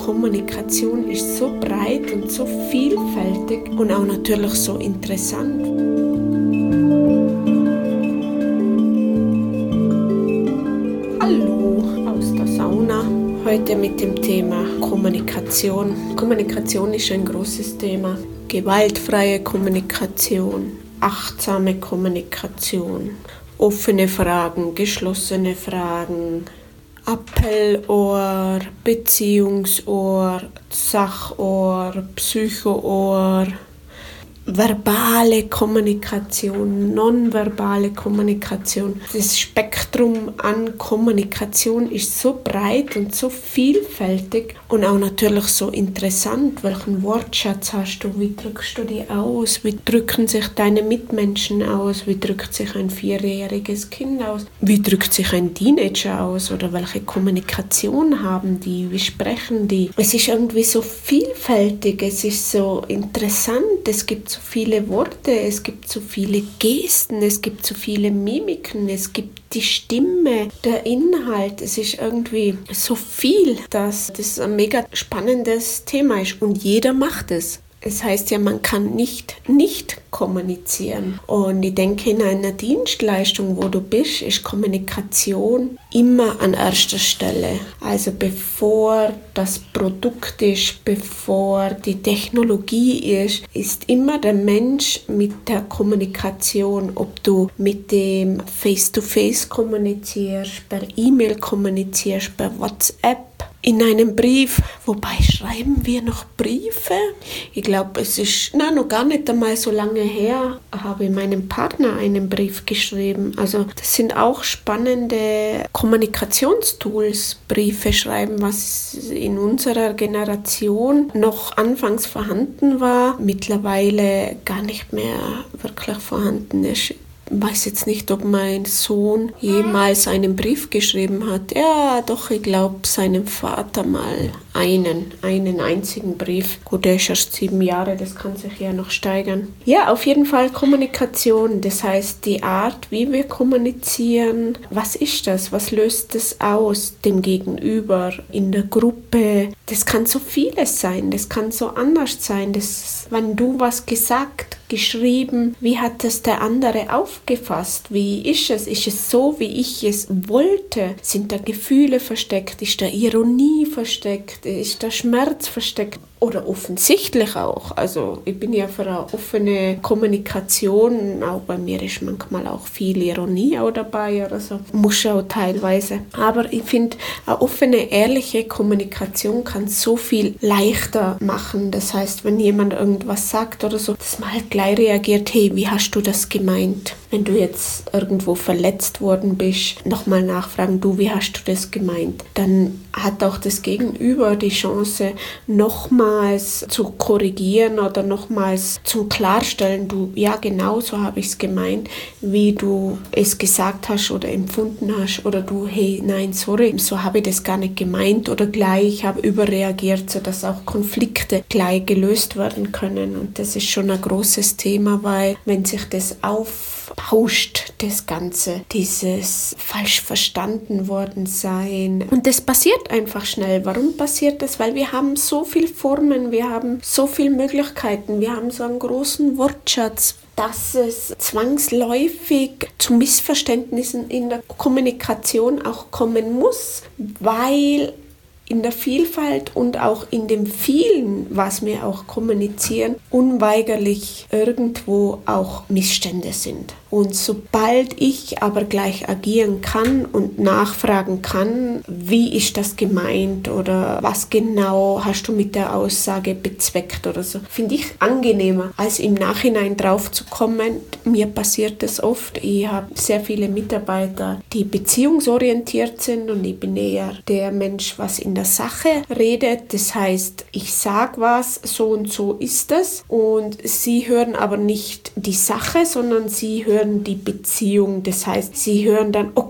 Kommunikation ist so breit und so vielfältig und auch natürlich so interessant. Hallo aus der Sauna. Heute mit dem Thema Kommunikation. Kommunikation ist ein großes Thema. Gewaltfreie Kommunikation, achtsame Kommunikation, offene Fragen, geschlossene Fragen, Appellohr, Beziehungsohr, Sachohr, Psychoohr, verbale Kommunikation, nonverbale Kommunikation. Das Spektrum an Kommunikation ist so breit und so vielfältig und auch natürlich so interessant. Welchen Wortschatz hast du? Wie drückst du dich aus? Wie drücken sich deine Mitmenschen aus? Wie drückt sich ein 4-jähriges Kind aus? Wie drückt sich ein Teenager aus? Oder welche Kommunikation haben die? Wie sprechen die? Es ist irgendwie so vielfältig, es ist so interessant, es gibt so viele Worte, es gibt so viele Gesten, es gibt so viele Mimiken, es gibt die Stimme, der Inhalt. Es ist irgendwie so viel, dass das ein mega spannendes Thema ist und jeder macht es. Es heißt ja, man kann nicht kommunizieren. Und ich denke, in einer Dienstleistung, wo du bist, ist Kommunikation immer an erster Stelle. Also bevor das Produkt ist, bevor die Technologie ist immer der Mensch mit der Kommunikation. Ob du mit dem Face-to-Face kommunizierst, per E-Mail kommunizierst, per WhatsApp, in einem Brief, wobei schreiben wir noch Briefe? Ich glaube, es ist noch gar nicht einmal so lange her, habe ich meinem Partner einen Brief geschrieben. Also das sind auch spannende Kommunikationstools, Briefe schreiben, was in unserer Generation noch anfangs vorhanden war, mittlerweile gar nicht mehr wirklich vorhanden ist. Ich weiß jetzt nicht, ob mein Sohn jemals einen Brief geschrieben hat. Ja, doch, ich glaube, seinem Vater mal einen einzigen Brief. Gut, der ist erst 7 Jahre, das kann sich ja noch steigern. Ja, auf jeden Fall Kommunikation, das heißt die Art, wie wir kommunizieren. Was ist das? Was löst das aus dem Gegenüber, in der Gruppe? Das kann so vieles sein, das kann so anders sein. Das, wenn du was gesagt, geschrieben, wie hat das der andere aufgefasst? Wie ist es? Ist es so, wie ich es wollte? Sind da Gefühle versteckt? Ist da Ironie versteckt? Ist da Schmerz versteckt? Oder offensichtlich auch. Also ich bin ja für eine offene Kommunikation. Auch bei mir ist manchmal auch viel Ironie auch dabei oder so. Muss auch teilweise. Aber ich finde, eine offene, ehrliche Kommunikation kann so viel leichter machen. Das heißt, wenn jemand irgendwas sagt oder so, dass man halt gleich reagiert, hey, wie hast du das gemeint? Wenn du jetzt irgendwo verletzt worden bist, nochmal nachfragen, du, wie hast du das gemeint? Dann hat auch das Gegenüber die Chance, nochmals zu korrigieren oder nochmals zum Klarstellen, du, ja, genau so habe ich es gemeint, wie du es gesagt hast oder empfunden hast, oder du, hey, nein, sorry, so habe ich das gar nicht gemeint, oder gleich, ich habe überreagiert, sodass auch Konflikte gleich gelöst werden können. Und das ist schon ein großes Thema, weil wenn sich das aufbauscht, das Ganze, dieses falsch verstanden worden sein. Und das passiert einfach schnell. Warum passiert das? Weil wir haben so viele Formen, wir haben so viele Möglichkeiten, wir haben so einen großen Wortschatz, dass es zwangsläufig zu Missverständnissen in der Kommunikation auch kommen muss, weil in der Vielfalt und auch in dem vielen, was wir auch kommunizieren, unweigerlich irgendwo auch Missstände sind. Und sobald ich aber gleich agieren kann und nachfragen kann, wie ist das gemeint oder was genau hast du mit der Aussage bezweckt oder so, finde ich angenehmer, als im Nachhinein drauf zu kommen. Mir passiert das oft. Ich habe sehr viele Mitarbeiter, die beziehungsorientiert sind, und ich bin eher der Mensch, was in der Sache redet. Das heißt, ich sage was, so und so ist es, und sie hören aber nicht die Sache, sondern sie hören die Beziehung. Das heißt, sie hören dann, oh Gott,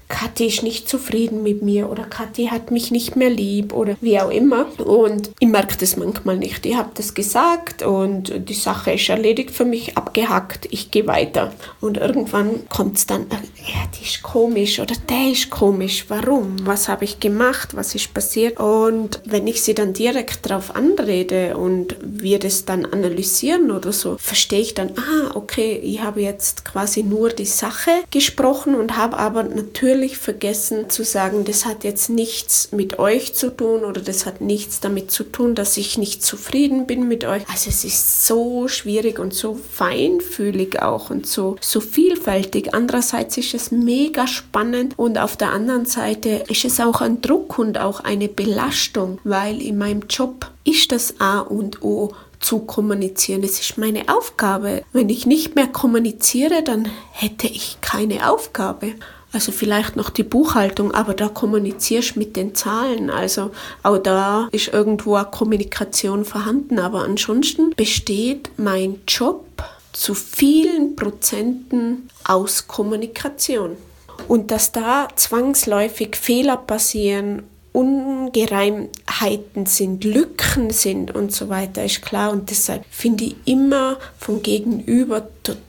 Kathi ist nicht zufrieden mit mir oder Kathi hat mich nicht mehr lieb oder wie auch immer. Und ich merke das manchmal nicht. Ich habe das gesagt und die Sache ist erledigt für mich, abgehackt, ich gehe weiter. Und irgendwann kommt es dann, ja, die ist komisch oder der ist komisch. Warum? Was habe ich gemacht? Was ist passiert? Und wenn ich sie dann direkt darauf anrede und wir das dann analysieren oder so, verstehe ich dann, okay, ich habe jetzt quasi nur die Sache gesprochen und habe aber natürlich vergessen zu sagen, das hat jetzt nichts mit euch zu tun oder das hat nichts damit zu tun, dass ich nicht zufrieden bin mit euch. Also es ist so schwierig und so feinfühlig auch und so vielfältig. Andererseits ist es mega spannend und auf der anderen Seite ist es auch ein Druck und auch eine Belastung, weil in meinem Job ist das A und O zu kommunizieren. Es ist meine Aufgabe. Wenn ich nicht mehr kommuniziere, dann hätte ich keine Aufgabe. Also vielleicht noch die Buchhaltung, aber da kommunizierst du mit den Zahlen. Also auch da ist irgendwo eine Kommunikation vorhanden. Aber ansonsten besteht mein Job zu vielen Prozenten aus Kommunikation. Und dass da zwangsläufig Fehler passieren, Ungereimtheiten sind, Lücken sind und so weiter, ist klar. Und deshalb finde ich immer vom Gegenüber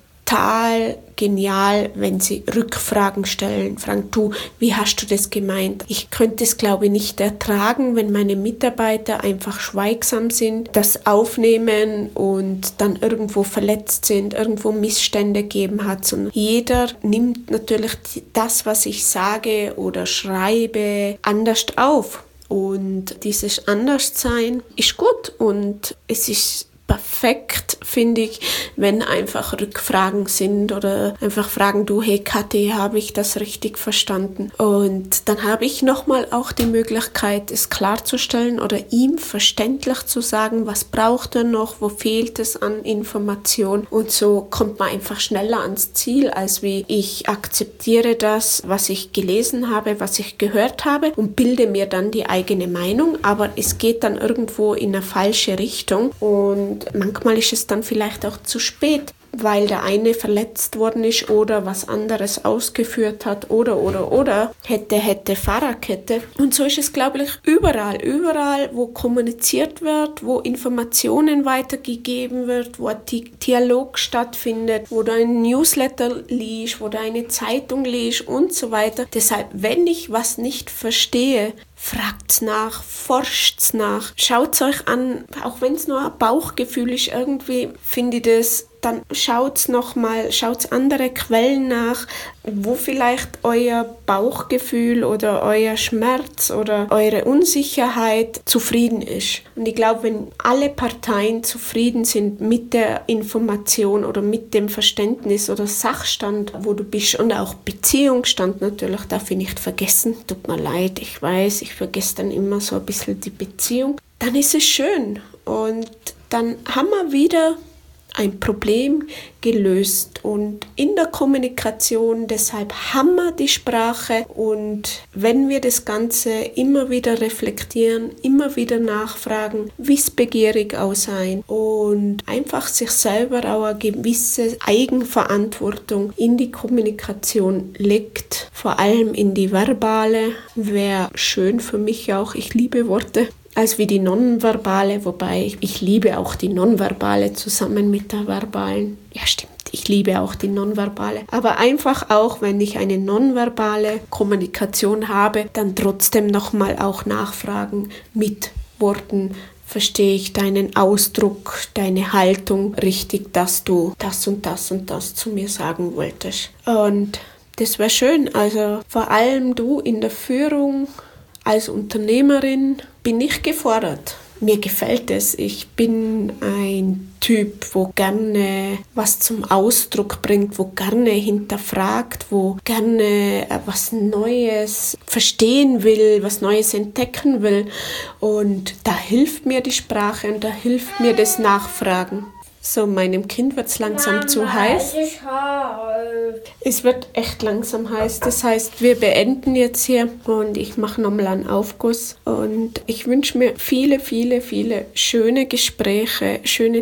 total genial, wenn sie Rückfragen stellen. Fragen, du, wie hast du das gemeint? Ich könnte es, glaube ich, nicht ertragen, wenn meine Mitarbeiter einfach schweigsam sind, das aufnehmen und dann irgendwo verletzt sind, irgendwo Missstände gegeben hat. Und jeder nimmt natürlich das, was ich sage oder schreibe, anders auf. Und dieses Anderssein ist gut und es ist perfekt, finde ich, wenn einfach Rückfragen sind oder einfach fragen, du, hey Kathi, habe ich das richtig verstanden? Und dann habe ich nochmal auch die Möglichkeit, es klarzustellen oder ihm verständlich zu sagen, was braucht er noch, wo fehlt es an Information und so kommt man einfach schneller ans Ziel, als wie ich akzeptiere das, was ich gelesen habe, was ich gehört habe und bilde mir dann die eigene Meinung, aber es geht dann irgendwo in eine falsche Richtung und manchmal ist es dann vielleicht auch zu spät, weil der eine verletzt worden ist oder was anderes ausgeführt hat oder hätte Fahrradkette. Und so ist es, glaube ich, überall, wo kommuniziert wird, wo Informationen weitergegeben wird, wo ein Dialog stattfindet, wo du ein Newsletter liest, wo du eine Zeitung liest und so weiter. Deshalb, wenn ich was nicht verstehe, fragt's nach, forscht's nach, schaut's euch an, auch wenn es nur ein Bauchgefühl ist, irgendwie finde ich das, dann schaut's nochmal, schaut's andere Quellen nach, wo vielleicht euer Bauchgefühl oder euer Schmerz oder eure Unsicherheit zufrieden ist. Und ich glaube, wenn alle Parteien zufrieden sind mit der Information oder mit dem Verständnis oder Sachstand, wo du bist und auch Beziehungsstand natürlich, darf ich nicht vergessen, tut mir leid, ich weiß, ich vergesse dann immer so ein bisschen die Beziehung, dann ist es schön und dann haben wir wieder ein Problem gelöst und in der Kommunikation, deshalb haben wir die Sprache und wenn wir das Ganze immer wieder reflektieren, immer wieder nachfragen, wissbegierig auch sein und einfach sich selber auch eine gewisse Eigenverantwortung in die Kommunikation legt, vor allem in die verbale, wäre schön für mich auch, ich liebe Worte, als wie die Nonverbale, wobei ich liebe auch die Nonverbale zusammen mit der verbalen. Ja, stimmt, ich liebe auch die Nonverbale. Aber einfach auch, wenn ich eine nonverbale Kommunikation habe, dann trotzdem nochmal auch nachfragen mit Worten. Verstehe ich deinen Ausdruck, deine Haltung richtig, dass du das und das und das zu mir sagen wolltest. Und das wäre schön, also vor allem du in der Führung als Unternehmerin bin ich gefordert. Mir gefällt es. Ich bin ein Typ, wo gerne was zum Ausdruck bringt, wo gerne hinterfragt, wo gerne was Neues verstehen will, was Neues entdecken will. Und da hilft mir die Sprache und da hilft mir das Nachfragen. So, meinem Kind wird es langsam zu heiß. Es ist heiß. Es wird echt langsam heiß. Das heißt, wir beenden jetzt hier und ich mache nochmal einen Aufguss. Und ich wünsche mir viele, viele, viele schöne Gespräche, schöne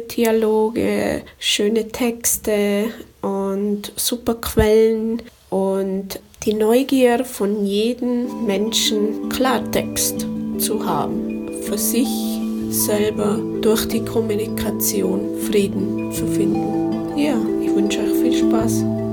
Dialoge, schöne Texte und super Quellen und die Neugier von jedem Menschen, Klartext zu haben, für sich selber durch die Kommunikation Frieden zu finden. Ja, ich wünsche euch viel Spaß.